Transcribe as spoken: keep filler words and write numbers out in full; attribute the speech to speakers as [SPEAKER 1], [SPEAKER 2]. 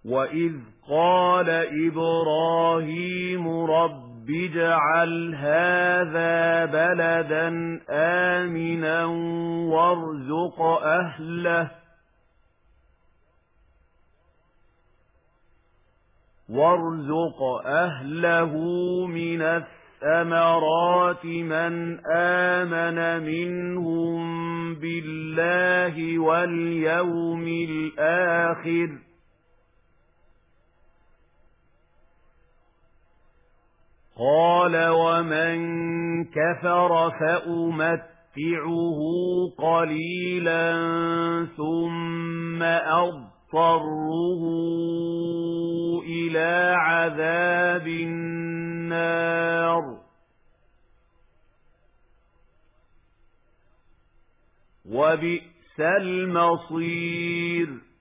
[SPEAKER 1] وَإِذْ قَالَ إِبْرَاهِيمُ رَبِّ اجْعَلْ هَٰذَا بَلَدًا آمِنًا وَارْزُقْ أَهْلَهُ وَارْزُقْ أَهْلَهُ مِنَ الثَّمَرَاتِ مَنْ آمَنَ مِنْهُم بِاللَّهِ وَالْيَوْمِ الْآخِرِ ۖ قَالَ وَمَن كَفَرَ فَأُمَتِّعُهُ قَلِيلًا ثُمَّ أَضْطَرُّهُ إِلَى عَذَابِ النَّارِ وَبِئْسَ الْمَصِيرُ.